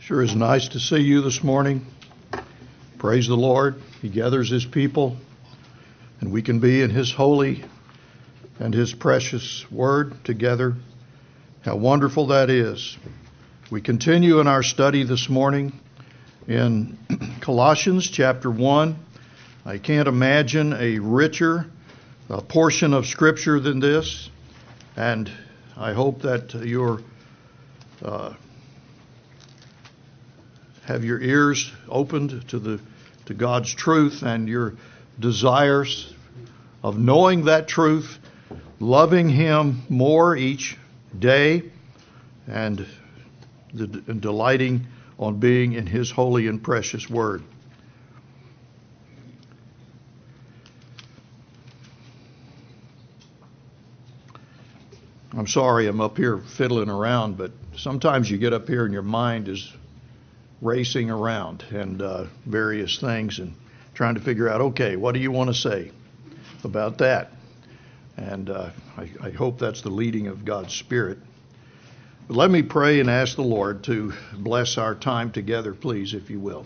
Sure is nice to see you this morning. Praise the Lord. He gathers His people, and we can be in His holy and His precious Word together. How wonderful that is. We continue in our study this morning in Colossians chapter 1. I can't imagine a richer portion of Scripture than this, and I hope that you're have your ears opened to God's truth and your desires of knowing that truth, loving Him more each day, and delighting on being in His holy and precious Word. I'm sorry I'm up here fiddling around, but sometimes you get up here and your mind is racing around and various things and trying to figure out, okay, what do you want to say about that? And I hope that's the leading of God's Spirit. But let me pray and ask the Lord to bless our time together, please, if you will.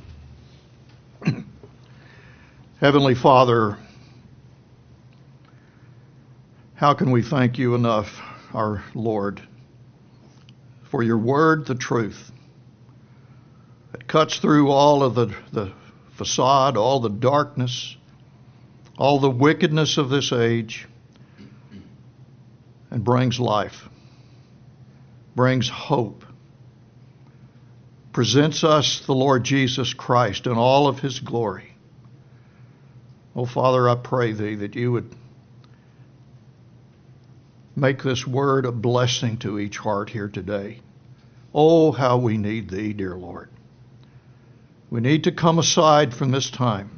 Heavenly Father, how can we thank you enough, our Lord, for your word, the truth, that cuts through all of the facade, all the darkness, all the wickedness of this age, and brings life, brings hope, presents us the Lord Jesus Christ in all of His glory. Oh, Father, I pray Thee that you would make this word a blessing to each heart here today. Oh, how we need Thee, dear Lord. We need to come aside from this time,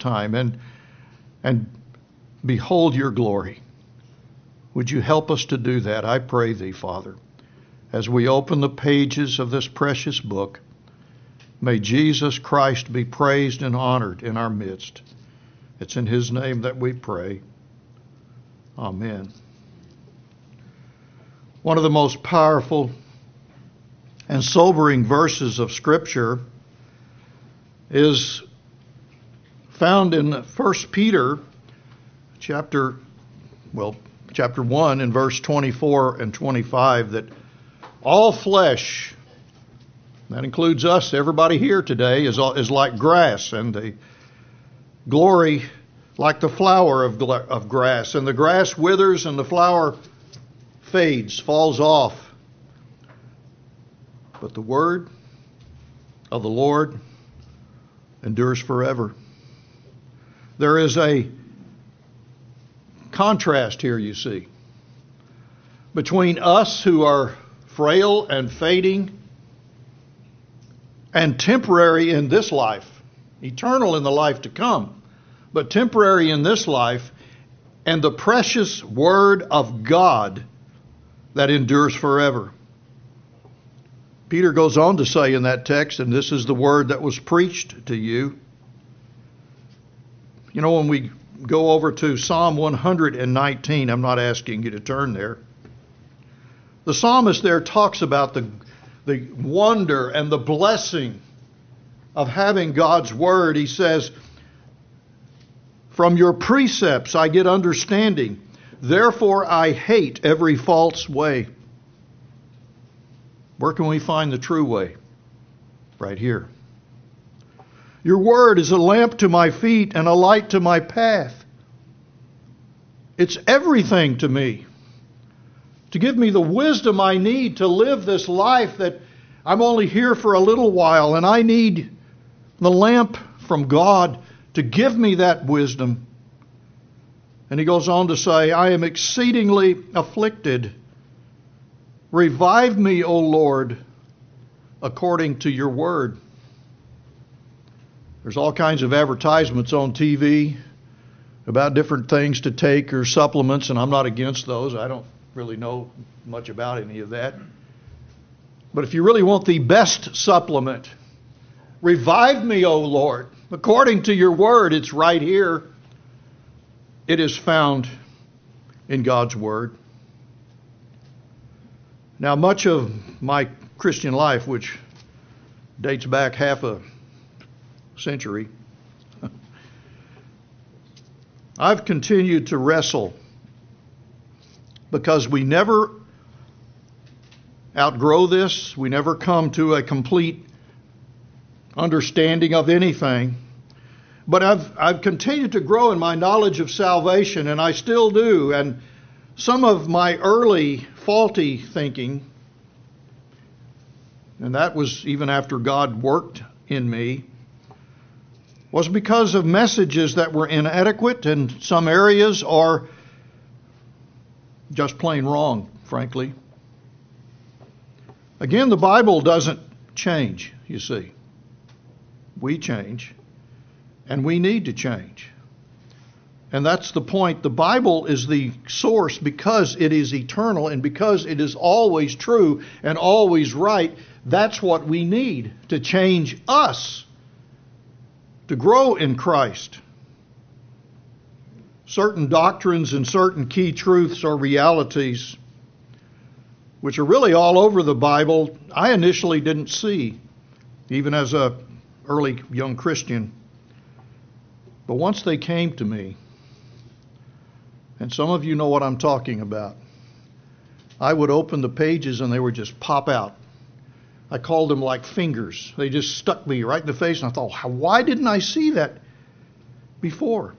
and behold your glory. Would you help us to do that? I pray Thee, Father, as we open the pages of this precious book. May Jesus Christ be praised and honored in our midst. It's in His name that we pray. Amen. One of the most powerful and sobering verses of Scripture is found in 1 Peter chapter 1 in verse 24 and 25, that all flesh, that includes us, everybody here today, is like grass, and the glory like the flower of grass, and the grass withers and the flower fades, falls off. But the word of the Lord endures forever. There is a contrast here, you see, between us who are frail and fading and temporary in this life, eternal in the life to come, but temporary in this life, and the precious Word of God that endures forever. Peter goes on to say in that text, and this is the word that was preached to you. You know, when we go over to Psalm 119, I'm not asking you to turn there. The psalmist there talks about the wonder and the blessing of having God's word. He says, "From your precepts I get understanding. Therefore I hate every false way." Where can we find the true way? Right here. "Your word is a lamp to my feet and a light to my path." It's everything to me, to give me the wisdom I need to live this life that I'm only here for a little while, and I need the lamp from God to give me that wisdom. And he goes on to say, "I am exceedingly afflicted. Revive me, O Lord, according to your word." There's all kinds of advertisements on TV about different things to take or supplements, and I'm not against those. I don't really know much about any of that. But if you really want the best supplement, revive me, O Lord, according to your word. It's right here. It is found in God's word. Now, much of my Christian life, which dates back half a century. I've continued to wrestle because we never outgrow this. We never come to a complete understanding of anything. But I've continued to grow in my knowledge of salvation, and I still do. And some of my early faulty thinking, and that was even after God worked in me, was because of messages that were inadequate in some areas or just plain wrong, frankly. Again, the Bible doesn't change, you see. We change, and we need to change. And that's the point. The Bible is the source because it is eternal and because it is always true and always right. That's what we need to change us, to grow in Christ. Certain doctrines and certain key truths or realities, which are really all over the Bible, I initially didn't see, even as a early young Christian. But once they came to me, and some of you know what I'm talking about, I would open the pages and they would just pop out. I called them like fingers. They just stuck me right in the face, and I thought, why didn't I see that before?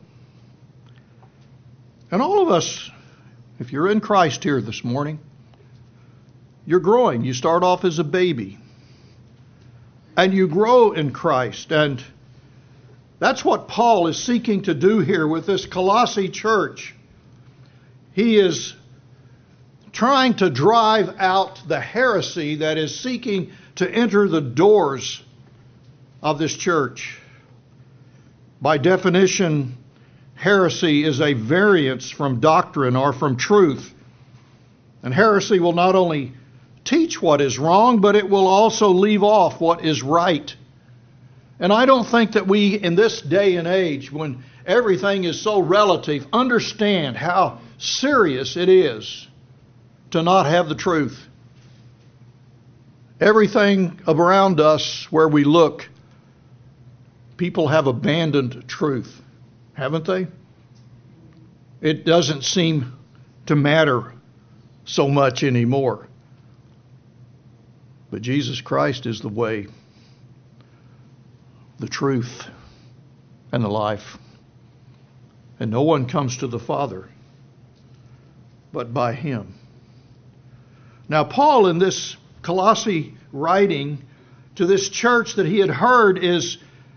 And all of us, if you're in Christ here this morning, you're growing. You start off as a baby, and you grow in Christ. And that's what Paul is seeking to do here with this Colossae church. He is trying to drive out the heresy that is seeking to enter the doors of this church. By definition, heresy is a variance from doctrine or from truth. And heresy will not only teach what is wrong, but it will also leave off what is right. And I don't think that we, in this day and age, when everything is so relative, understand how serious it is to not have the truth. Everything around us where we look, people have abandoned truth, haven't they? It doesn't seem to matter so much anymore. But Jesus Christ is the way, the truth, and the life. And no one comes to the Father but by Him. Now, Paul, in this Colossae writing to this church that he had heard is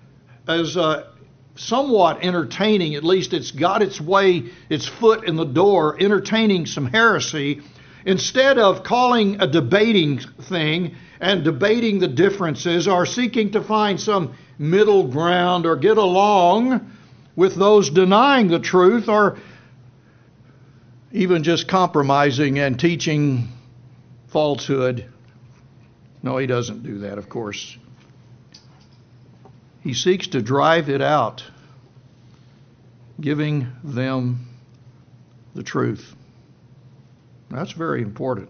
somewhat entertaining. At least it's got its foot in the door, entertaining some heresy. Instead of calling a debating thing and debating the differences or seeking to find some middle ground or get along with those denying the truth or even just compromising and teaching falsehood. No, he doesn't do that, of course. He seeks to drive it out, giving them the truth. That's very important.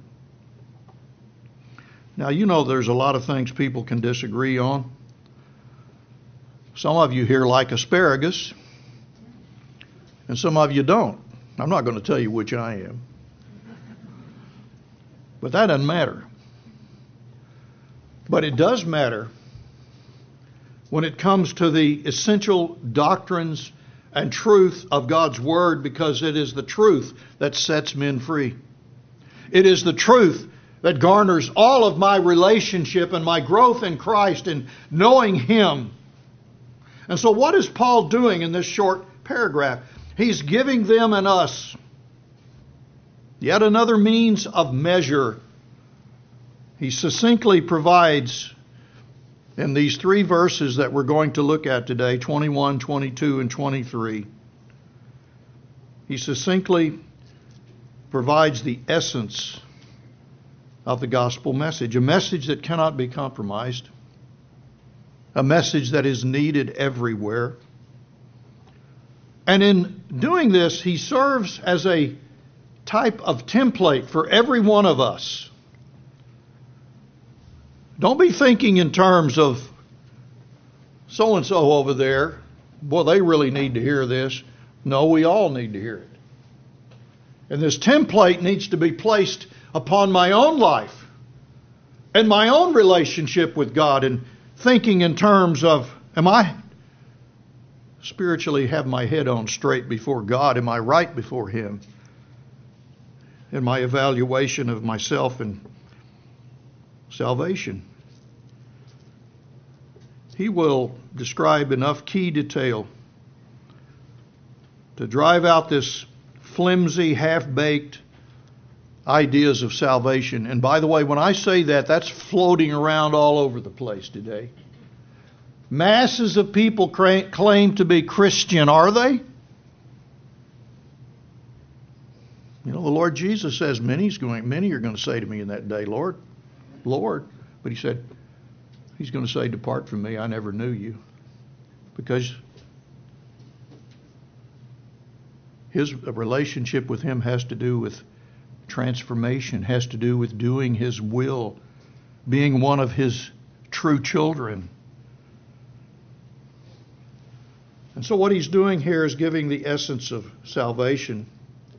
Now, you know there's a lot of things people can disagree on. Some of you here like asparagus, and some of you don't. I'm not going to tell you which I am. But that doesn't matter. But it does matter when it comes to the essential doctrines and truth of God's Word, because it is the truth that sets men free. It is the truth that garners all of my relationship and my growth in Christ and knowing Him. And so what is Paul doing in this short paragraph? He's giving them and us yet another means of measure. He succinctly provides in these three verses that we're going to look at today, 21, 22, and 23. He succinctly provides the essence of the gospel message, a message that cannot be compromised, a message that is needed everywhere. And in doing this, he serves as a type of template for every one of us. Don't be thinking in terms of so-and-so over there. Boy, they really need to hear this. No, we all need to hear it. And this template needs to be placed upon my own life and my own relationship with God, and thinking in terms of, am I spiritually have my head on straight before God? Am I right before Him? In my evaluation of myself and salvation. He will describe enough key detail to drive out this flimsy, half-baked ideas of salvation. And by the way, when I say that, that's floating around all over the place today. Masses of people claim to be Christian. Are they? You know, the Lord Jesus says, many are going to say to me in that day, Lord, Lord. But He said, He's going to say, depart from me, I never knew you. Because His relationship with Him has to do with transformation, has to do with doing His will, being one of His true children. And so what He's doing here is giving the essence of salvation.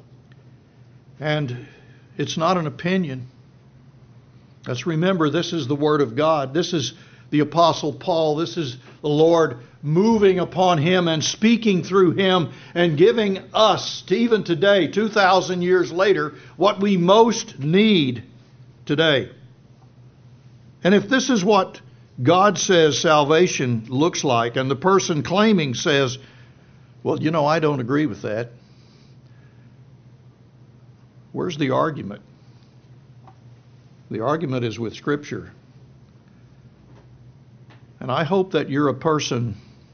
And it's not an opinion. Let's remember, this is the Word of God. This is the Apostle Paul. This is the Lord moving upon him and speaking through him and giving us, even today, 2,000 years later, what we most need today. And if this is what God says salvation looks like, and the person claiming says, well, you know, I don't agree with that, where's the argument? The argument is with Scripture. And I hope that you're a person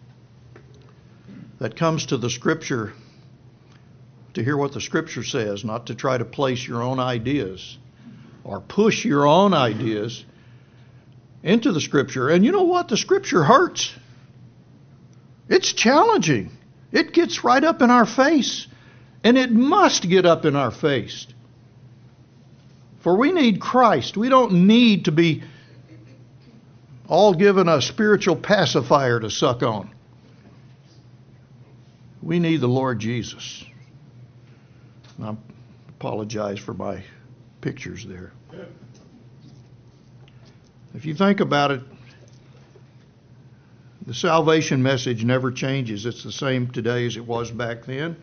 that comes to the Scripture to hear what the Scripture says, not to try to place your own ideas or push your own ideas into the Scripture. And you know what? The Scripture hurts. It's challenging. It gets right up in our face. And it must get up in our face. For we need Christ. We don't need to be all given a spiritual pacifier to suck on. We need the Lord Jesus. And I apologize for my pictures there. If you think about it, the salvation message never changes. It's the same today as it was back then.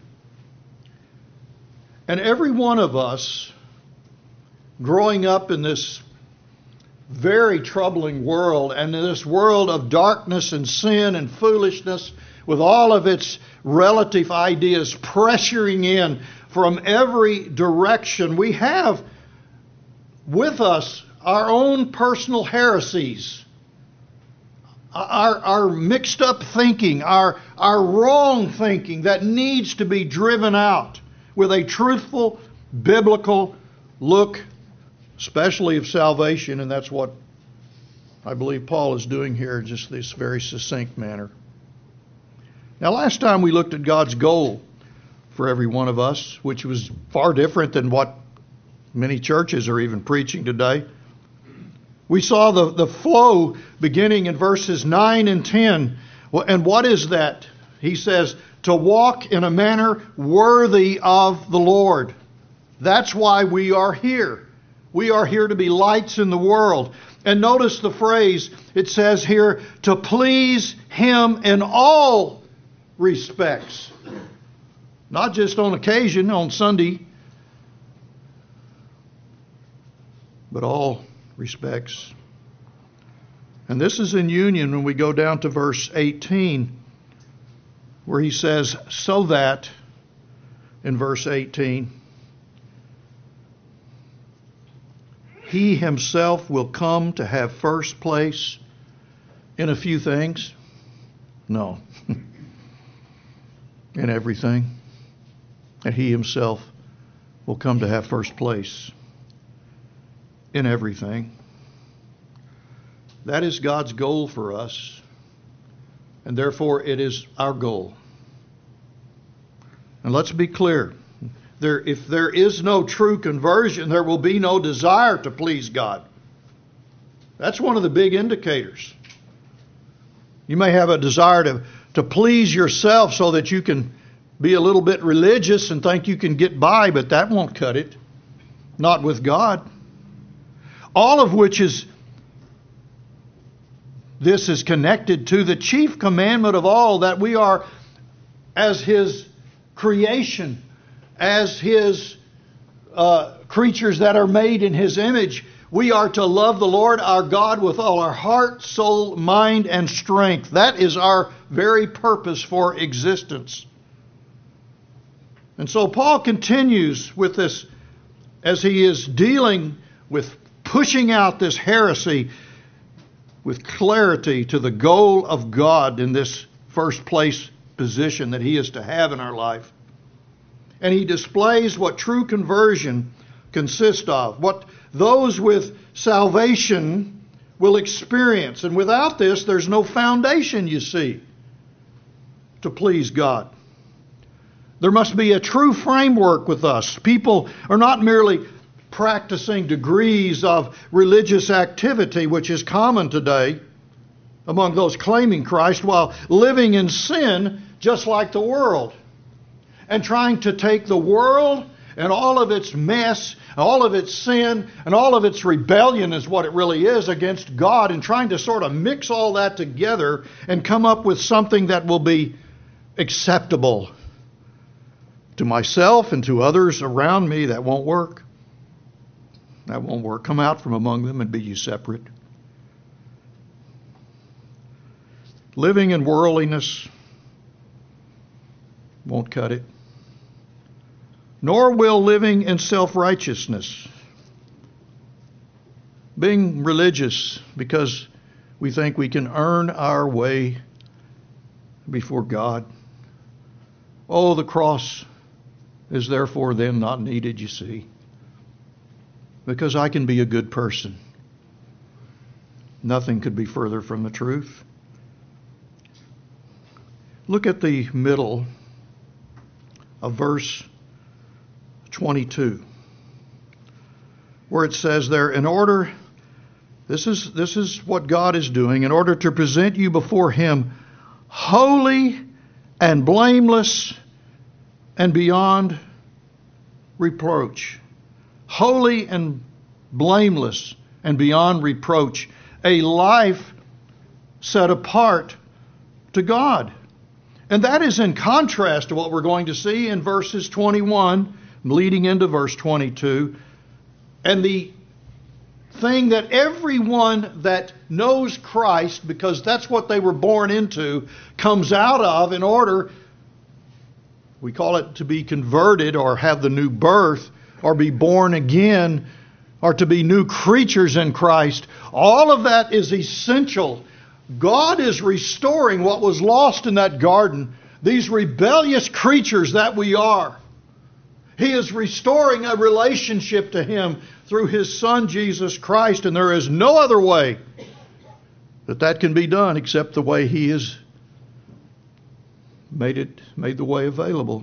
And every one of us, growing up in this very troubling world, and in this world of darkness and sin and foolishness, with all of its relative ideas pressuring in from every direction, we have with us our own personal heresies, our mixed up thinking, our wrong thinking that needs to be driven out with a truthful, biblical look, especially of salvation. And that's what I believe Paul is doing here in just this very succinct manner. Now, last time we looked at God's goal for every one of us, which was far different than what many churches are even preaching today. We saw the flow beginning in verses 9 and 10. And what is that? He says, to walk in a manner worthy of the Lord. That's why we are here. We are here to be lights in the world. And notice the phrase, it says here, to please Him in all respects. Not just on occasion, on Sunday, but all respects. And this is in union when we go down to verse 18, where he says, so that, in verse 18, He Himself will come to have first place in a few things? No. In everything. And He Himself will come to have first place in everything. That is God's goal for us. And therefore it is our goal. And let's be clear. If there is no true conversion, there will be no desire to please God. That's one of the big indicators. You may have a desire to please yourself so that you can be a little bit religious and think you can get by, but that won't cut it. Not with God. All of which this is connected to the chief commandment of all, that we are as His creation, as His creatures that are made in His image. We are to love the Lord our God with all our heart, soul, mind, and strength. That is our very purpose for existence. And so Paul continues with this as he is dealing with pushing out this heresy with clarity to the goal of God in this first place position that He is to have in our life. And he displays what true conversion consists of, what those with salvation will experience. And without this, there's no foundation, you see, to please God. There must be a true framework with us. People are not merely practicing degrees of religious activity, which is common today among those claiming Christ, while living in sin just like the world, and trying to take the world and all of its mess, all of its sin, and all of its rebellion is what it really is against God, and trying to sort of mix all that together and come up with something that will be acceptable to myself and to others around me. That won't work. That won't work. Come out from among them and be ye separate. Living in worldliness won't cut it. Nor will living in self-righteousness. Being religious because we think we can earn our way before God. Oh, the cross is therefore then not needed, you see. Because I can be a good person. Nothing could be further from the truth. Look at the middle of verse 22, where it says there, in order, this is what God is doing, in order to present you before Him holy and blameless and beyond reproach. Holy and blameless and beyond reproach. A life set apart to God. And that is in contrast to what we're going to see in verses 21 leading into verse 22. And the thing that everyone that knows Christ, because that's what they were born into, comes out of in order, we call it to be converted or have the new birth or be born again or to be new creatures in Christ. All of that is essential. God is restoring what was lost in that garden, these rebellious creatures that we are. He is restoring a relationship to Him through His Son, Jesus Christ, and there is no other way that can be done except the way He has made the way available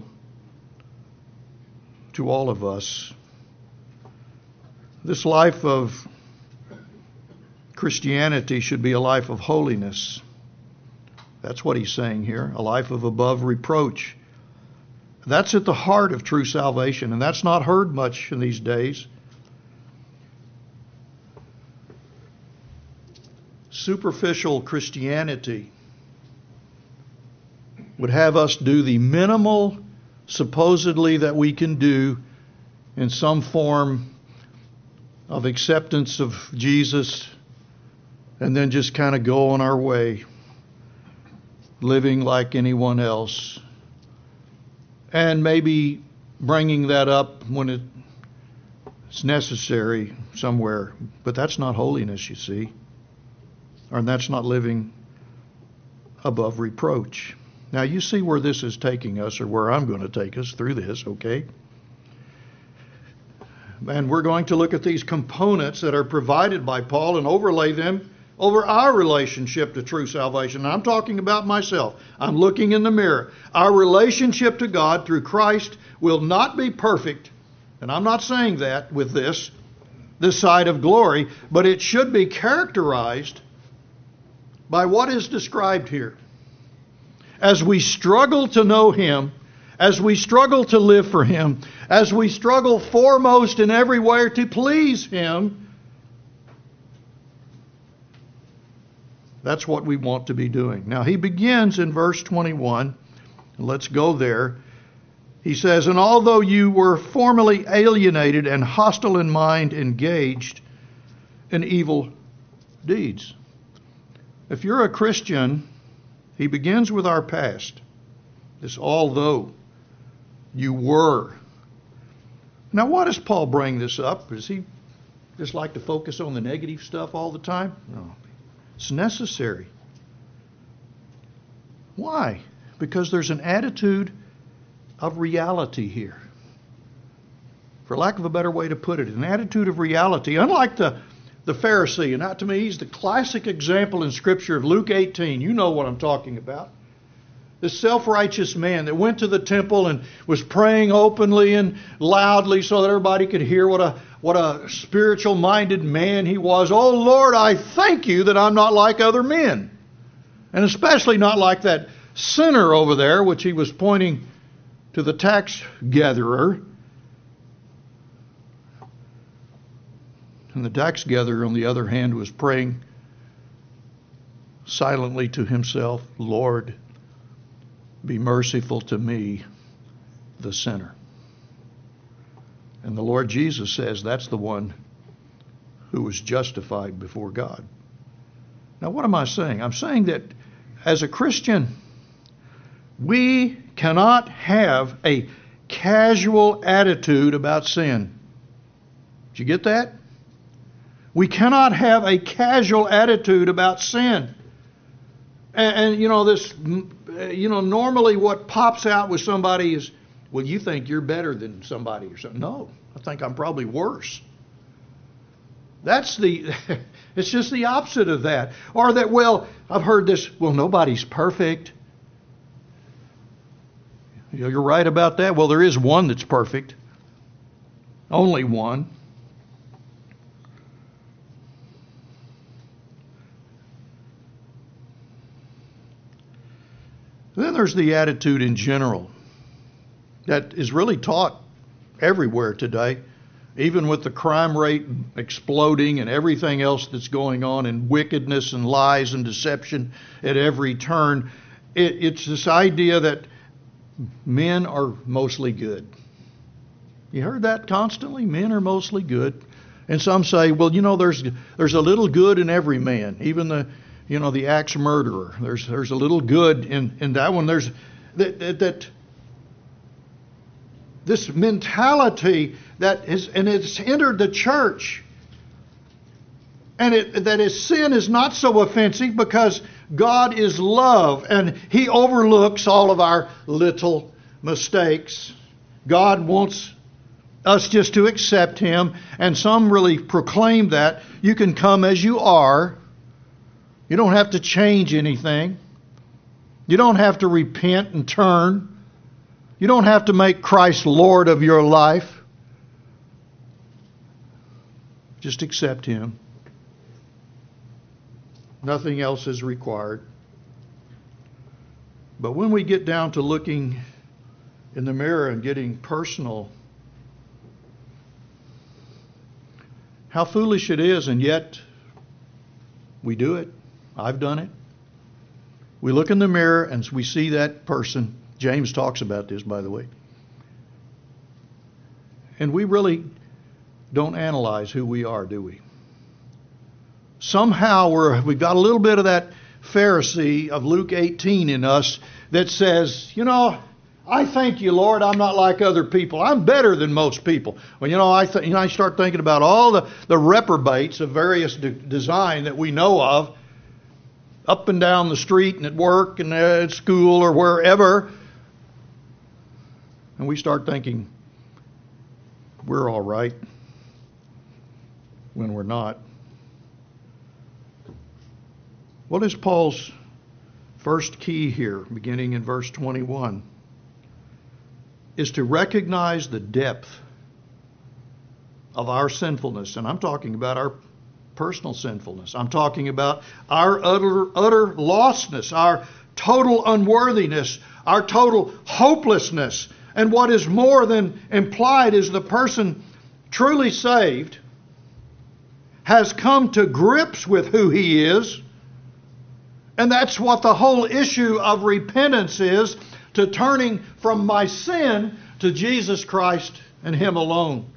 to all of us. This life of Christianity should be a life of holiness. That's what he's saying here, a life of above reproach. That's at the heart of true salvation, and that's not heard much in these days. Superficial Christianity would have us do the minimal, supposedly, that we can do in some form of acceptance of Jesus, and then just kind of go on our way, living like anyone else. And maybe bringing that up when it's necessary somewhere. But that's not holiness, you see. And that's not living above reproach. Now, you see where this is taking us, or where I'm going to take us through this, okay? And we're going to look at these components that are provided by Paul and overlay them over our relationship to true salvation. And I'm talking about myself. I'm looking in the mirror. Our relationship to God through Christ will not be perfect, and I'm not saying that with this, this side of glory, but it should be characterized by what is described here. As we struggle to know Him, as we struggle to live for Him, as we struggle foremost in every way to please Him, that's what we want to be doing. Now he begins in verse 21. Let's go there. He says, "And although you were formerly alienated and hostile in mind, engaged in evil deeds." If you're a Christian, he begins with our past. This although you were. Now, why does Paul bring this up? Does he just like to focus on the negative stuff all the time? No. It's necessary. Why? Because there's an attitude of reality here. For lack of a better way to put it, an attitude of reality. Unlike the Pharisee, and that to me is the classic example in Scripture of Luke 18. You know what I'm talking about. This self-righteous man that went to the temple and was praying openly and loudly so that everybody could hear what a spiritual-minded man he was. "Oh Lord, I thank you that I'm not like other men." And especially not like that sinner over there, which he was pointing to the tax gatherer. And the tax gatherer, on the other hand, was praying silently to himself, "Lord, be merciful to me, the sinner." And the Lord Jesus says that's the one who was justified before God. Now, what am I saying? I'm saying that as a Christian, we cannot have a casual attitude about sin. Did you get that? We cannot have a casual attitude about sin. And normally what pops out with somebody is, "Well, you think you're better than somebody or something." No, I think I'm probably worse. It's just the opposite of that. Or that, "Well, I've heard this, well, nobody's perfect." You're right about that. Well, there is one that's perfect. Only one. Then there's the attitude in general that is really taught everywhere today, even with the crime rate exploding and everything else that's going on, and wickedness and lies and deception at every turn. It's this idea that men are mostly good. You heard that constantly? Men are mostly good. And some say, "Well, there's a little good in every man, even the axe murderer. There's a little good in that one." There's that this mentality it's entered the church, and that sin is not so offensive because God is love and He overlooks all of our little mistakes. God wants us just to accept Him, and some really proclaim that you can come as you are. You don't have to change anything. You don't have to repent and turn. You don't have to make Christ Lord of your life. Just accept Him. Nothing else is required. But when we get down to looking in the mirror and getting personal, how foolish it is, and yet we do it. I've done it. We look in the mirror and we see that person. James talks about this, by the way. And we really don't analyze who we are, do we? Somehow we've got a little bit of that Pharisee of Luke 18 in us that says, "I thank you, Lord, I'm not like other people. I'm better than most people." Well, I start thinking about all the reprobates of various design that we know of, up and down the street and at work and at school or wherever. And we start thinking we're all right when we're not. What is Paul's first key here, beginning in verse 21? Is to recognize the depth of our sinfulness. And I'm talking about our personal sinfulness. I'm talking about our utter lostness, our total unworthiness, our total hopelessness. And what is more than implied is the person truly saved has come to grips with who he is. And that's what the whole issue of repentance is, to turning from my sin to Jesus Christ and Him alone.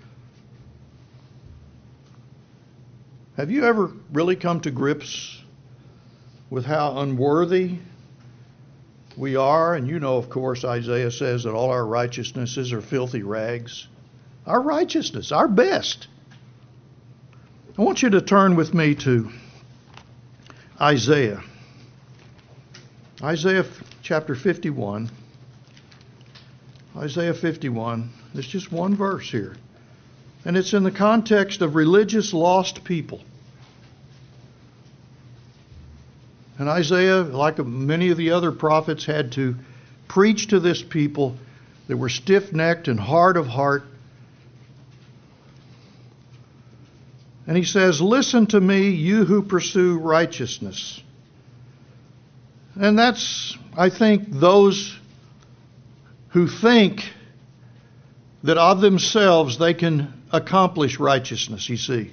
Have you ever really come to grips with how unworthy we are? And you know, of course, Isaiah says that all our righteousnesses are filthy rags. Our righteousness, our best. I want you to turn with me to Isaiah. Isaiah chapter 51. Isaiah 51. There's just one verse here. And it's in the context of religious lost people. And Isaiah, like many of the other prophets, had to preach to this people that were stiff-necked and hard of heart. And he says, "Listen to me, you who pursue righteousness." And that's, I think, those who think that of themselves they can accomplish righteousness, you see.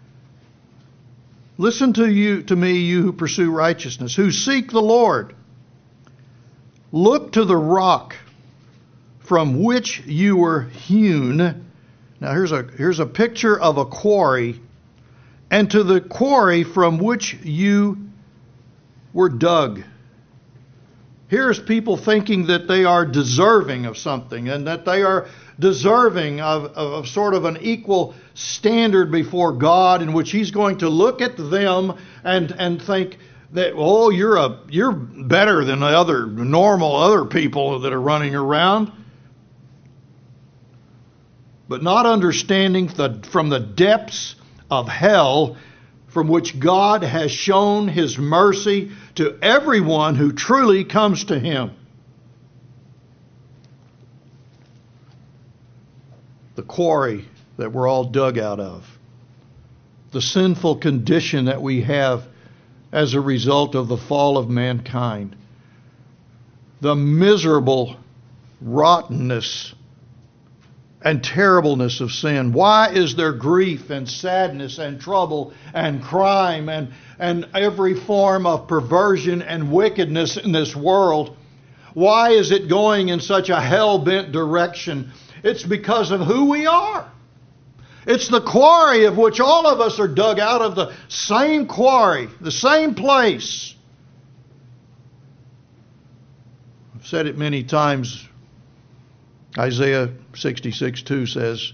Listen to me, you who pursue righteousness, who seek the Lord. Look to the rock from which you were hewn. Now here's a picture of a quarry, and to the quarry from which you were dug. Here's people thinking that they are deserving of something, and that they are deserving of sort of an equal standard before God, in which He's going to look at them and think that, oh, you're better than the other people that are running around. But not understanding from the depths of hell from which God has shown His mercy to everyone who truly comes to Him. The quarry that we're all dug out of. The sinful condition that we have as a result of the fall of mankind. The miserable rottenness and terribleness of sin. Why is there grief and sadness and trouble and crime and every form of perversion and wickedness in this world? Why is it going in such a hell-bent direction? It's because of who we are. It's the quarry of which all of us are dug out of, the same quarry, the same place. I've said it many times. Isaiah 66:2 says,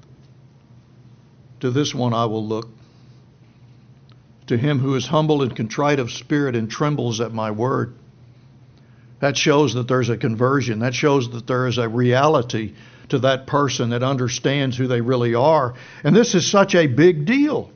"To this one I will look, to him who is humble and contrite of spirit and trembles at my word." That shows that there's a conversion. That shows that there is a reality to that person that understands who they really are. And this is such a big deal.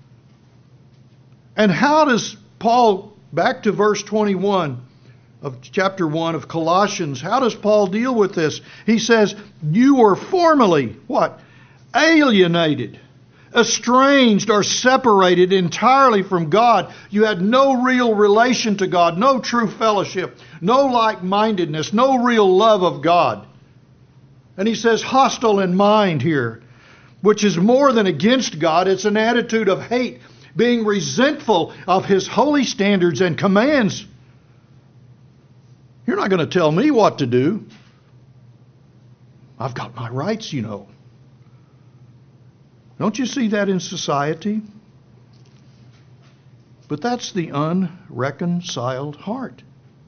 And how does Paul, back to verse 21 of chapter 1 of Colossians, how does Paul deal with this? He says, you were formerly, what? Alienated, estranged, or separated entirely from God. You had no real relation to God, no true fellowship, no like-mindedness, no real love of God. And he says hostile in mind here, which is more than against God. It's an attitude of hate, being resentful of His holy standards and commands. You're not going to tell me what to do. I've got my rights, you know. Don't you see that in society? But that's the unreconciled heart.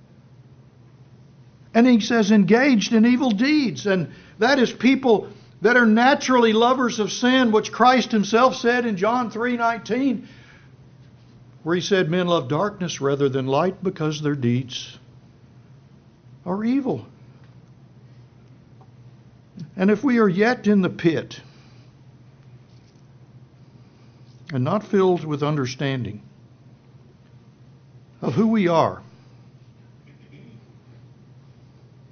And he says engaged in evil deeds. And that is people that are naturally lovers of sin, which Christ Himself said in John 3:19, where He said men love darkness rather than light because their deeds are evil. And if we are yet in the pit and not filled with understanding of who we are,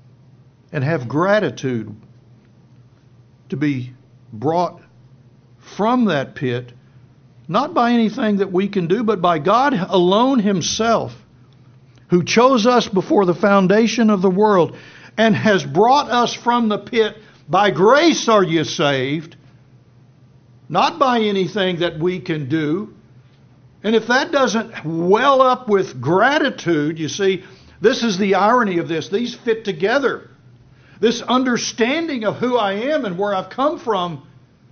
and have gratitude to be brought from that pit, not by anything that we can do, but by God alone Himself, who chose us before the foundation of the world and has brought us from the pit. By grace are you saved, not by anything that we can do. And if that doesn't well up with gratitude, you see, this is the irony of this. These fit together. This understanding of who I am and where I've come from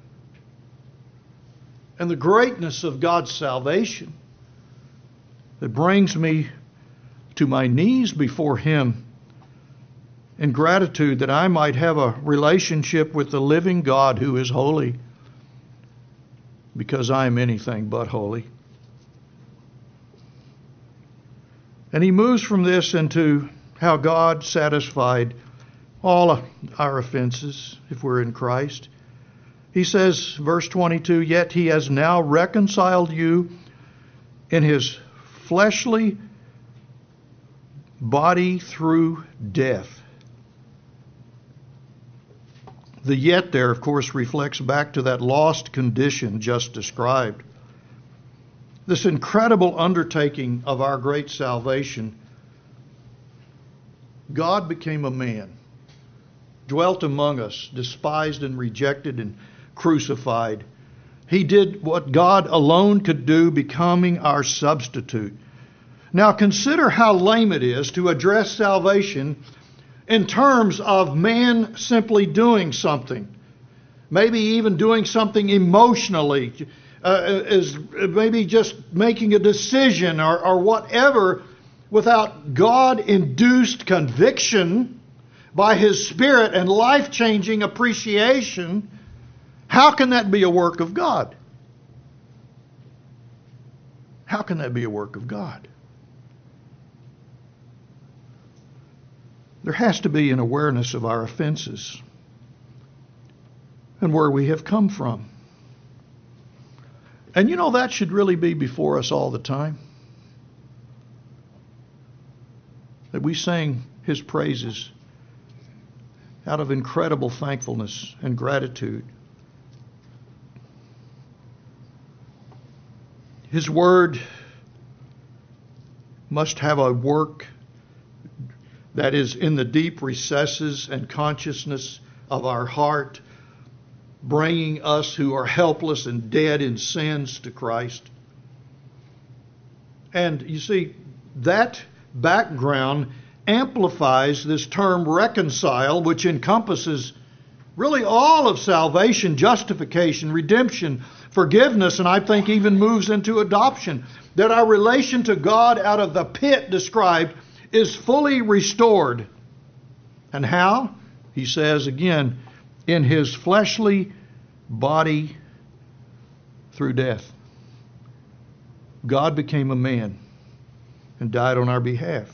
and the greatness of God's salvation that brings me to my knees before Him in gratitude that I might have a relationship with the living God who is holy, because I am anything but holy. And he moves from this into how God satisfied all our offenses if we're in Christ. He says, verse 22, yet He has now reconciled you in His fleshly body through death. The yet there, of course, reflects back to that lost condition just described. This incredible undertaking of our great salvation, God became a man, dwelt among us, despised and rejected and crucified. He did what God alone could do, becoming our substitute. Now consider how lame it is to address salvation in terms of man simply doing something. Maybe even doing something emotionally, is maybe just making a decision or whatever, without God-induced conviction by His Spirit and life-changing appreciation. How can that be a work of God? How can that be a work of God? There has to be an awareness of our offenses and where we have come from. And you know, that should really be before us all the time. That we sing His praises out of incredible thankfulness and gratitude. His Word must have a work that is in the deep recesses and consciousness of our heart, bringing us who are helpless and dead in sins to Christ. And you see, that background amplifies this term reconcile, which encompasses really all of salvation, justification, redemption, forgiveness, and I think even moves into adoption. That our relation to God out of the pit described is fully restored. And how? He says again, in His fleshly body through death. God became a man and died on our behalf.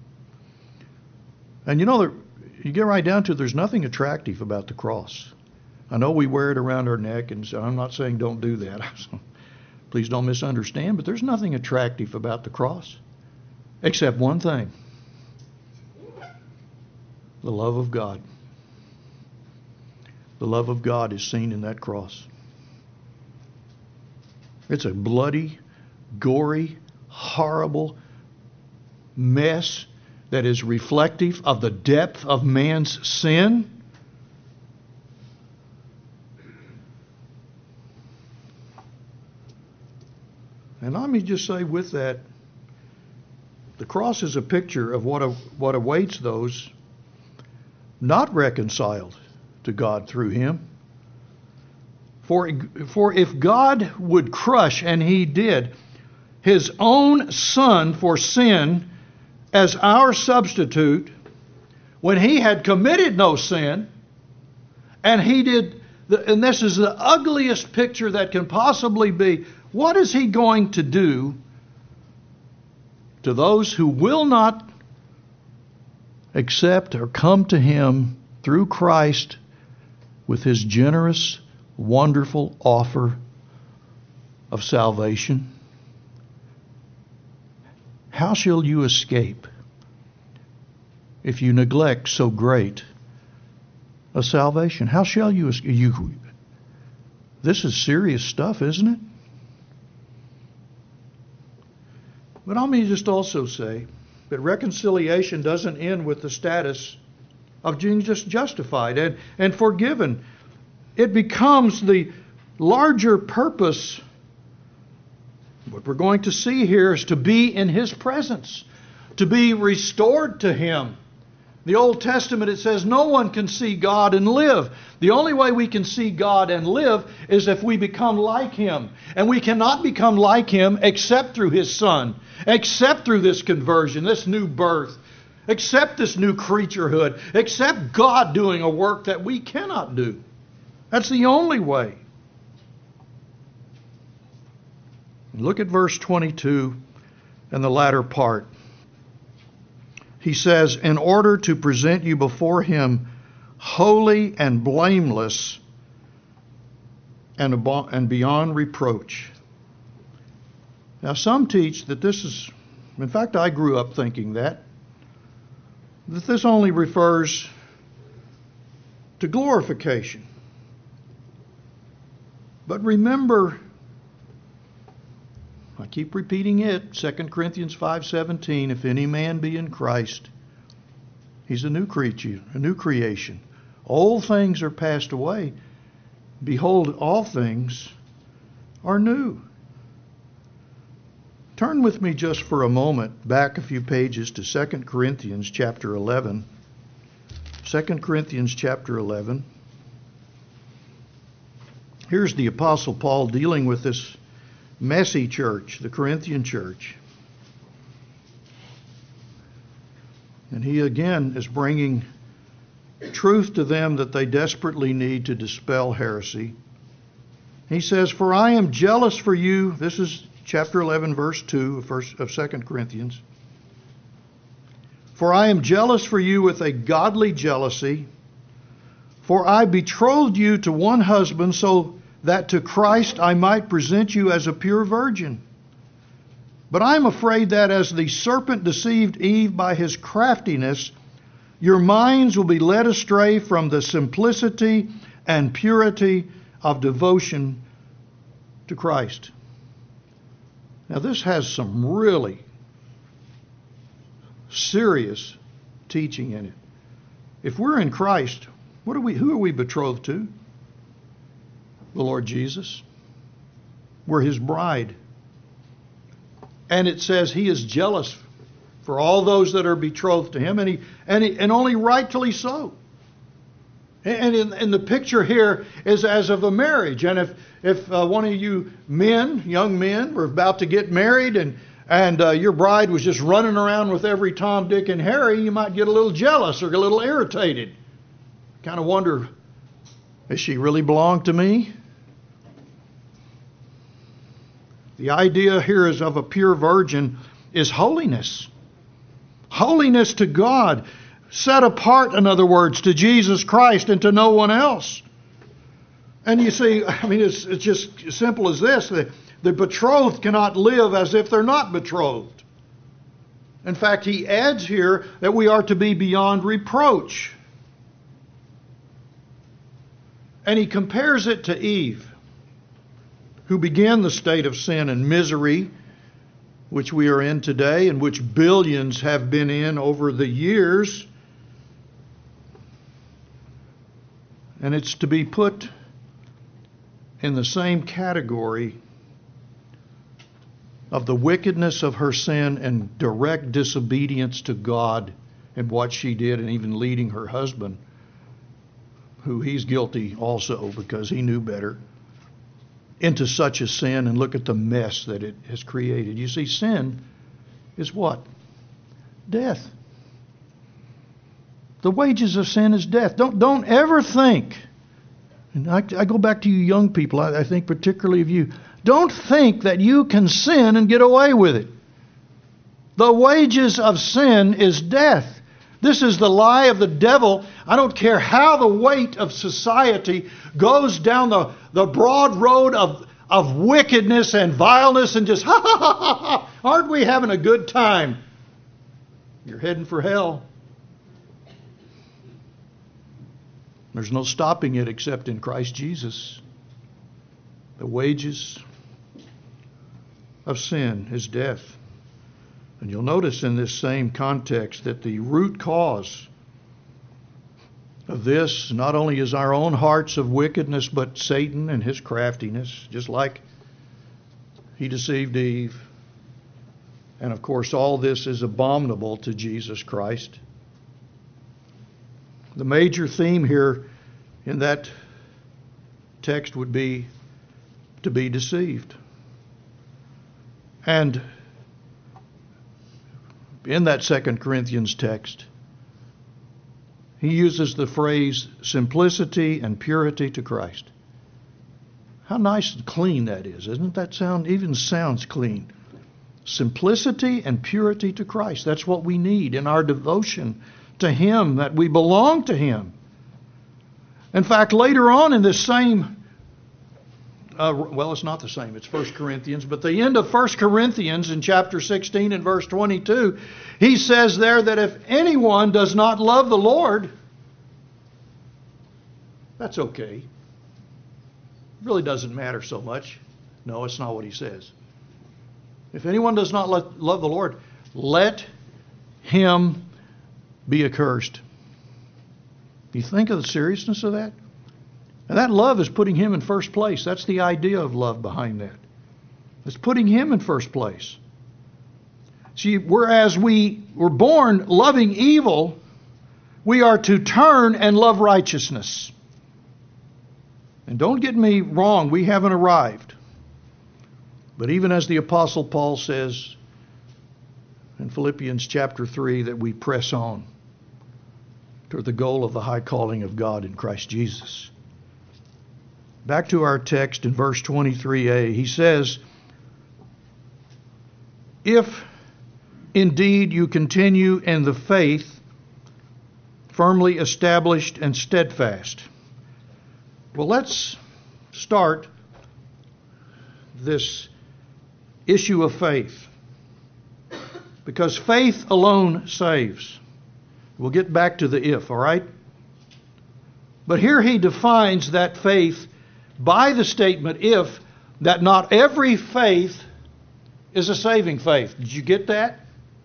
And you know, you get right down to it, there's nothing attractive about the cross. I know we wear it around our neck, and so I'm not saying don't do that. Please don't misunderstand, but there's nothing attractive about the cross except one thing: the love of God. The love of God is seen in that cross. It's a bloody, gory, horrible mess that is reflective of the depth of man's sin. And let me just say with that, the cross is a picture of what awaits those not reconciled to God through Him. For if God would crush, and He did, His own Son for sin as our substitute, when He had committed no sin, and He did, and this is the ugliest picture that can possibly be, what is He going to do to those who will not accept or come to Him through Christ with His generous, wonderful offer of salvation? How shall you escape if you neglect so great a salvation? How shall you escape? This is serious stuff, isn't it? But let me just also say that reconciliation doesn't end with the status of being just justified and forgiven. It becomes the larger purpose. What we're going to see here is to be in His presence, to be restored to Him. The Old Testament, it says no one can see God and live. The only way we can see God and live is if we become like Him. And we cannot become like Him except through His Son, except through this conversion, this new birth, except this new creaturehood, except God doing a work that we cannot do. That's the only way. Look at verse 22 and the latter part. He says, in order to present you before Him holy and blameless and beyond reproach. Now, some teach that this is, in fact, I grew up thinking that this only refers to glorification. But remember, I keep repeating it, 2 Corinthians 5:17, if any man be in Christ, he's a new creature, a new creation. Old things are passed away. Behold, all things are new. Turn with me just for a moment back a few pages to 2 Corinthians chapter 11. 2 Corinthians chapter 11. Here's the Apostle Paul dealing with this messy church, the Corinthian church. And he again is bringing truth to them that they desperately need to dispel heresy. He says, for I am jealous for you. This is chapter 11, verse 2 of 2 Corinthians. For I am jealous for you with a godly jealousy. For I betrothed you to one husband, so that to Christ I might present you as a pure virgin. But I am afraid that as the serpent deceived Eve by his craftiness, your minds will be led astray from the simplicity and purity of devotion to Christ. Now this has some really serious teaching in it. If we're in Christ, who are we betrothed to? The Lord Jesus. We're His bride. And it says He is jealous for all those that are betrothed to Him, and only rightfully so. And in the picture here is as of a marriage. And if one of you men, young men, were about to get married and your bride was just running around with every Tom, Dick, and Harry, you might get a little jealous or a little irritated. Kind of wonder, does she really belong to me? The idea here is of a pure virgin is holiness. Holiness to God. Set apart, in other words, to Jesus Christ and to no one else. And you see, I mean, it's just as simple as this. The betrothed cannot live as if they're not betrothed. In fact, he adds here that we are to be beyond reproach. And he compares it to Eve, who began the state of sin and misery, which we are in today, and which billions have been in over the years. And it's to be put in the same category of the wickedness of her sin and direct disobedience to God and what she did, and even leading her husband, who he's guilty also because he knew better, into such a sin. And look at the mess that it has created. You see, sin is what? Death. The wages of sin is death. Don't ever think, and I go back to you young people, I think particularly of you, don't think that you can sin and get away with it. The wages of sin is death. This is the lie of the devil. I don't care how the weight of society goes down the broad road of wickedness and vileness and just, ha ha ha ha, aren't we having a good time? You're heading for hell. There's no stopping it except in Christ Jesus. The wages of sin is death. And you'll notice in this same context that the root cause of this not only is our own hearts of wickedness, but Satan and his craftiness, just like he deceived Eve. And of course, all this is abominable to Jesus Christ. The major theme here in that text would be to be deceived. And in that 2 Corinthians text, he uses the phrase simplicity and purity to Christ. How nice and clean that is. Doesn't that sounds clean? Simplicity and purity to Christ. That's what we need in our devotion to Him, that we belong to Him. In fact, later on in this same it's not the same. It's 1 Corinthians. But the end of 1 Corinthians in chapter 16 and verse 22, he says there that if anyone does not love the Lord, that's okay. It really doesn't matter so much. No, it's not what he says. If anyone does not love the Lord, let him be accursed. Do you think of the seriousness of that? And that love is putting Him in first place. That's the idea of love behind that. It's putting Him in first place. See, whereas we were born loving evil, we are to turn and love righteousness. And don't get me wrong, we haven't arrived. But even as the Apostle Paul says in Philippians chapter 3, that we press on toward the goal of the high calling of God in Christ Jesus. Back to our text in verse 23a, he says, if indeed you continue in the faith, firmly established and steadfast. Well, let's start this issue of faith, because faith alone saves. We'll get back to the if, all right? But here he defines that faith by the statement if, that not every faith is a saving faith. Did you get that?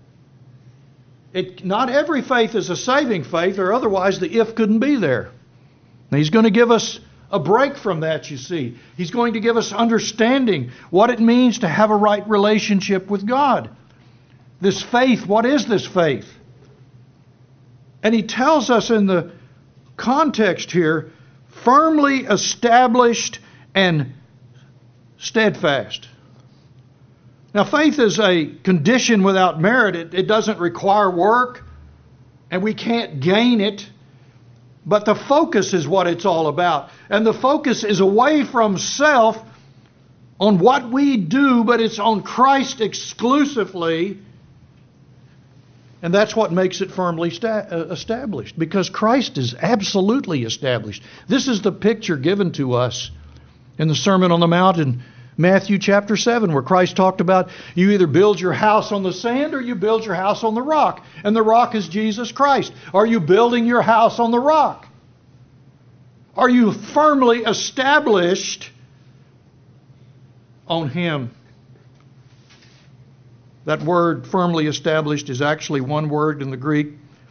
Not every faith is a saving faith, or otherwise the if couldn't be there. Now he's going to give us a break from that, you see. He's going to give us understanding what it means to have a right relationship with God. This faith, what is this faith? And he tells us in the context here, firmly established and steadfast. Now, faith is a condition without merit. It doesn't require work, and we can't gain it. But the focus is what it's all about. And the focus is away from self on what we do, but it's on Christ exclusively. And that's what makes it firmly established, because Christ is absolutely established. This is the picture given to us in the Sermon on the Mount in Matthew chapter 7, where Christ talked about you either build your house on the sand or you build your house on the rock. And the rock is Jesus Christ. Are you building your house on the rock? Are you firmly established on Him? That word firmly established is actually one word in the Greek,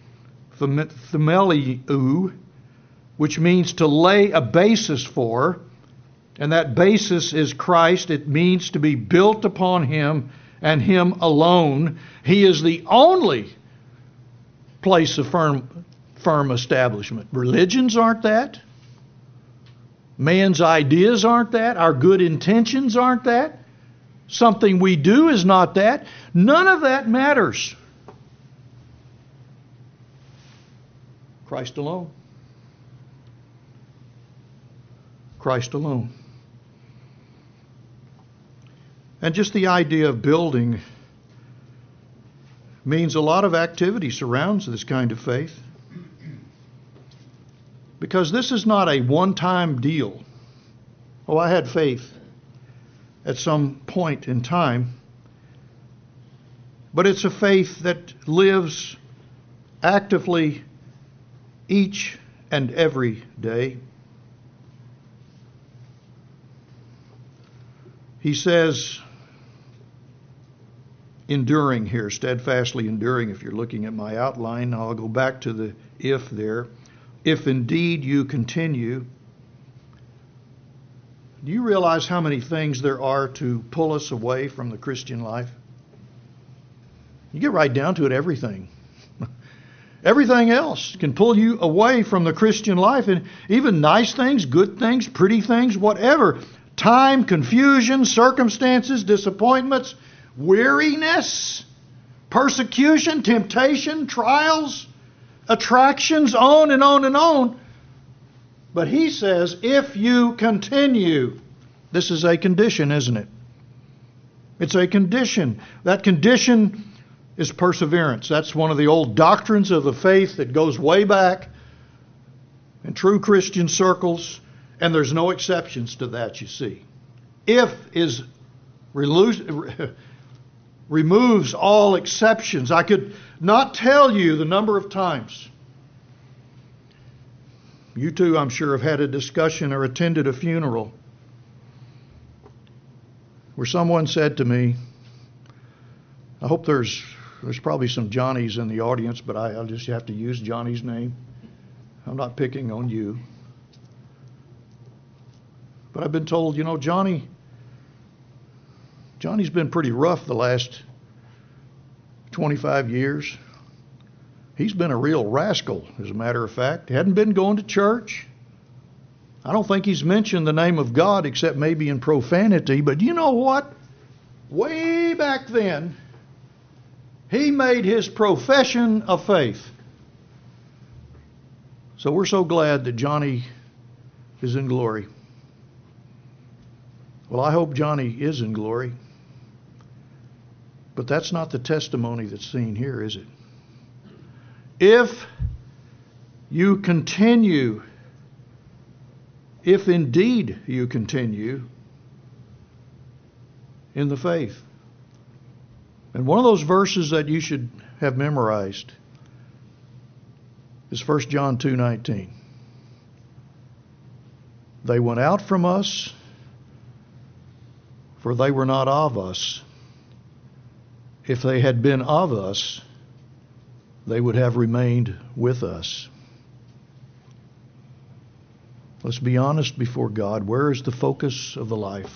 themeliou, which means to lay a basis for. And that basis is Christ. It means to be built upon Him and Him alone. He is the only place of firm establishment. Religions aren't that. Man's ideas aren't that. Our good intentions aren't that. Something we do is not that. None of that matters. Christ alone. Christ alone. And just the idea of building means a lot of activity surrounds this kind of faith. Because this is not a one-time deal. Oh, I had faith at some point in time. But it's a faith that lives actively each and every day. He says, enduring here, steadfastly enduring. If you're looking at my outline, I'll go back to the if there. If indeed you continue. Do you realize how many things there are to pull us away from the Christian life? You get right down to it, everything. Everything else can pull you away from the Christian life, and even nice things, good things, pretty things, whatever. Time, confusion, circumstances, disappointments, weariness, persecution, temptation, trials, attractions, on and on and on. But he says, if you continue, this is a condition, isn't it? It's a condition. That condition is perseverance. That's one of the old doctrines of the faith that goes way back in true Christian circles, and there's no exceptions to that, you see. If is removes all exceptions. I could not tell you the number of times. You too, I'm sure, have had a discussion or attended a funeral where someone said to me, I hope there's probably some Johnnies in the audience, but I'll just have to use Johnny's name. I'm not picking on you. But I've been told, Johnny's been pretty rough the last 25 years. He's been a real rascal, as a matter of fact. He hadn't been going to church. I don't think he's mentioned the name of God except maybe in profanity. But you know what? Way back then, he made his profession of faith. So we're so glad that Johnny is in glory. Well, I hope Johnny is in glory. But that's not the testimony that's seen here, is it? If you continue, if indeed you continue in the faith. And one of those verses that you should have memorized is 1 John 2:19. They went out from us, for they were not of us. If they had been of us, they would have remained with us. Let's be honest before God. Where is the focus of the life?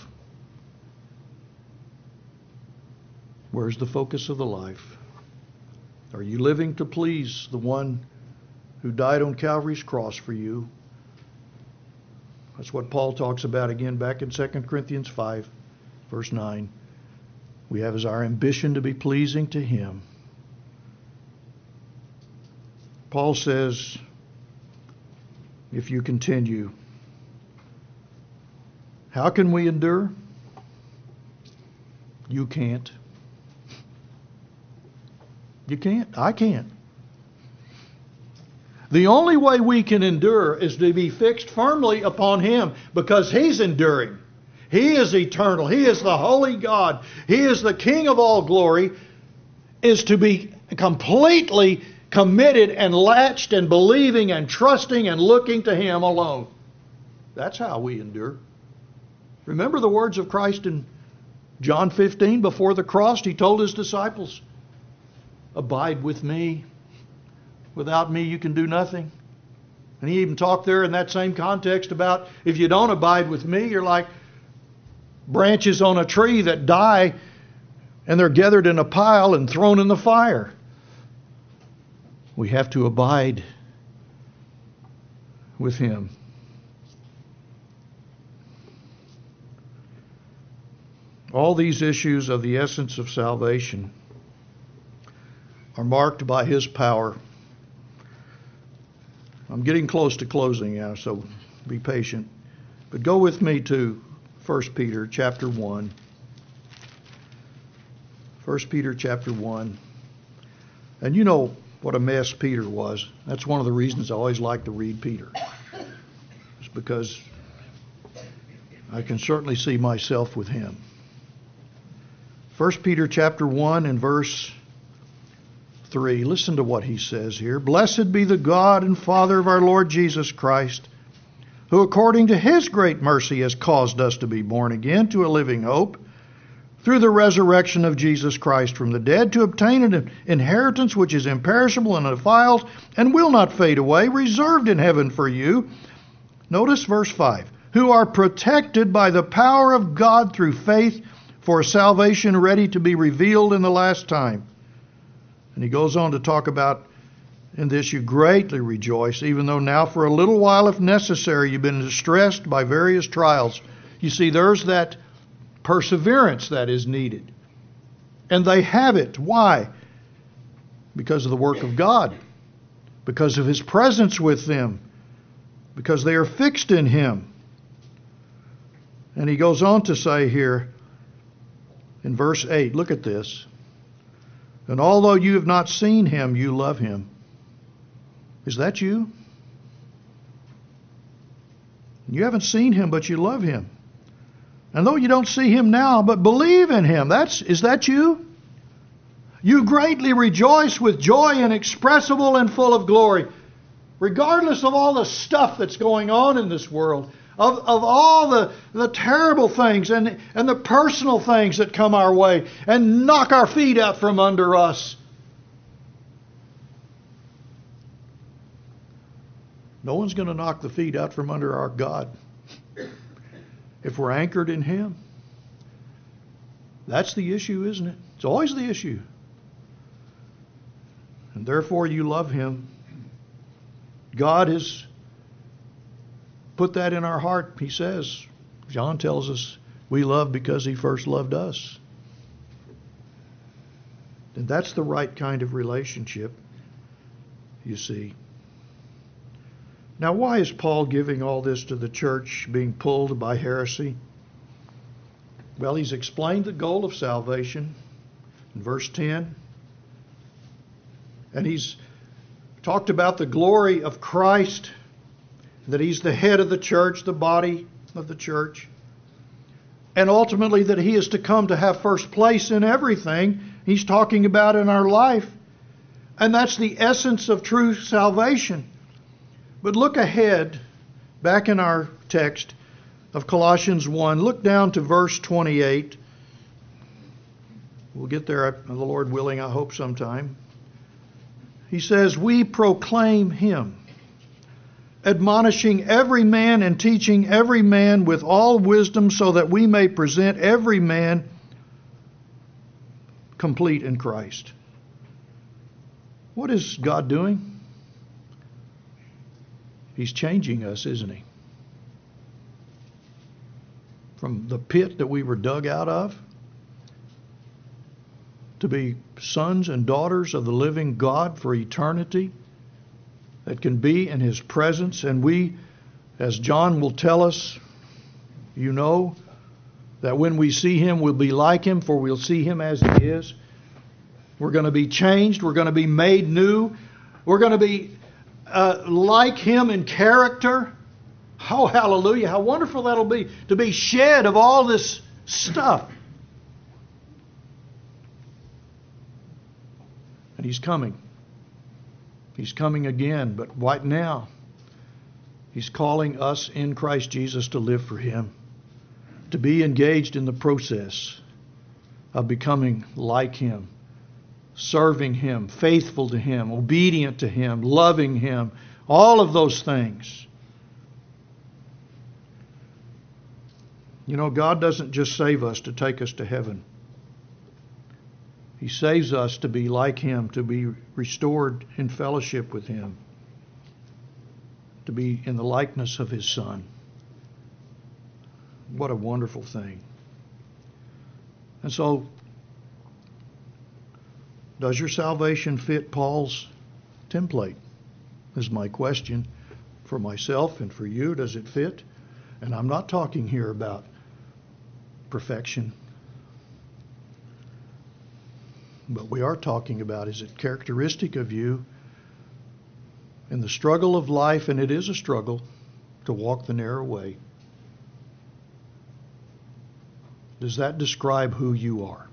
Where's the focus of the life? Are you living to please the one who died on Calvary's cross for you? That's what Paul talks about again back in 2 Corinthians 5, verse 9. We have as our ambition to be pleasing to Him. Paul says, if you continue, how can we endure? You can't. You can't. I can't. The only way we can endure is to be fixed firmly upon Him, because He's enduring. He is eternal. He is the holy God. He is the King of all glory. Is to be completely committed and latched and believing and trusting and looking to Him alone. That's how we endure. Remember the words of Christ in John 15 before the cross? He told His disciples, abide with me. Without me you can do nothing. And He even talked there in that same context about if you don't abide with me, you're like branches on a tree that die and they're gathered in a pile and thrown in the fire. We have to abide with Him. All these issues of the essence of salvation are marked by His power. I'm getting close to closing now, so be patient. But go with me to 1 Peter chapter 1. 1 Peter chapter 1. And you know what a mess Peter was. That's one of the reasons I always like to read Peter. It's because I can certainly see myself with him. 1 Peter chapter 1 and verse 3. Listen to what he says here. Blessed be the God and Father of our Lord Jesus Christ, who according to his great mercy has caused us to be born again to a living hope through the resurrection of Jesus Christ from the dead, to obtain an inheritance which is imperishable and undefiled and will not fade away, reserved in heaven for you. Notice verse 5. Who are protected by the power of God through faith for salvation ready to be revealed in the last time. And he goes on to talk about, in this you greatly rejoice, even though now for a little while, if necessary, you've been distressed by various trials. You see, there's that perseverance that is needed. And they have it. Why? Because of the work of God. Because of his presence with them. Because they are fixed in him. And he goes on to say here in verse 8, look at this. And although you have not seen him, you love him. Is that you? You haven't seen him, but you love him. And though you don't see him now, but believe in him. Is that you? You greatly rejoice with joy inexpressible and full of glory. Regardless of all the stuff that's going on in this world, of all the terrible things and the personal things that come our way and knock our feet out from under us. No one's going to knock the feet out from under our God if we're anchored in him. That's the issue, isn't it? It's always the issue. And therefore you love him. God has put that in our heart. He says, John tells us, we love because he first loved us. And that's the right kind of relationship, you see. Now, why is Paul giving all this to the church being pulled by heresy? Well, he's explained the goal of salvation in verse 10. And he's talked about the glory of Christ, that he's the head of the church, the body of the church. And ultimately that he is to come to have first place in everything he's talking about in our life. And that's the essence of true salvation. But look ahead, back in our text of Colossians 1. Look down to verse 28. We'll get there, the Lord willing, I hope sometime. He says, we proclaim him, admonishing every man and teaching every man with all wisdom, so that we may present every man complete in Christ. What is God doing? He's changing us, isn't he? From the pit that we were dug out of, to be sons and daughters of the living God for eternity, that can be in his presence. And we, as John will tell us, you know, that when we see him, we'll be like him, for we'll see him as he is. We're going to be changed. We're going to be made new. We're going to be like him in character. Oh, hallelujah. How wonderful that'll be, to be shed of all this stuff. And he's coming. He's coming again, but right now, he's calling us in Christ Jesus to live for him, to be engaged in the process of becoming like him, serving him, faithful to him, obedient to him, loving him, all of those things. You know, God doesn't just save us to take us to heaven. He saves us to be like him, to be restored in fellowship with him, to be in the likeness of his Son. What a wonderful thing. And so, does your salvation fit Paul's template? Is my question for myself and for you. Does it fit? And I'm not talking here about perfection. But we are talking about, is it characteristic of you in the struggle of life, and it is a struggle to walk the narrow way? Does that describe who you are?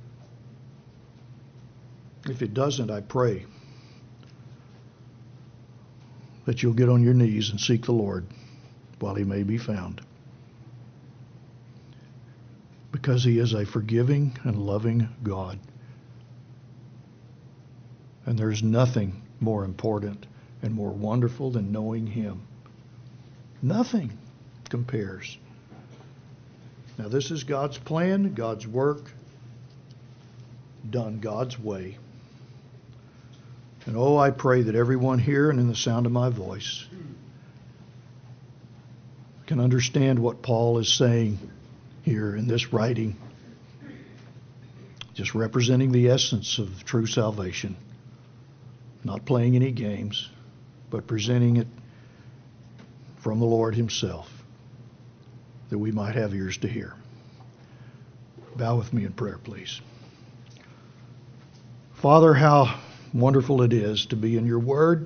If it doesn't, I pray that you'll get on your knees and seek the Lord while he may be found. Because he is a forgiving and loving God. And there's nothing more important and more wonderful than knowing him. Nothing compares. Now this is God's plan, God's work, done God's way. And oh, I pray that everyone here and in the sound of my voice can understand what Paul is saying here in this writing, just representing the essence of true salvation, not playing any games, but presenting it from the Lord himself, that we might have ears to hear. Bow with me in prayer, please. Father, how wonderful it is to be in your word,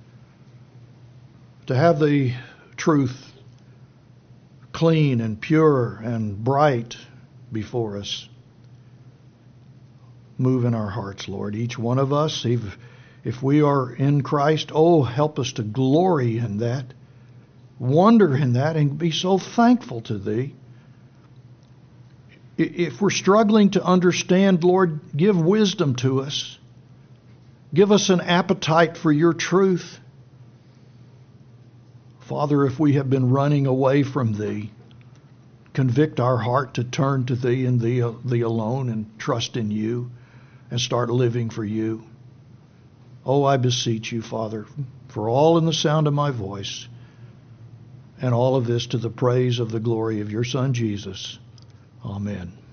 to have the truth clean and pure and bright before us. Move in our hearts, Lord, each one of us. If we are in Christ, oh, help us to glory in that, wonder in that, and be so thankful to thee. If we're struggling to understand, Lord, give wisdom to us. Give us an appetite for your truth. Father, if we have been running away from thee, convict our heart to turn to thee and thee alone and trust in you and start living for you. Oh, I beseech you, Father, for all in the sound of my voice, and all of this to the praise of the glory of your Son, Jesus. Amen.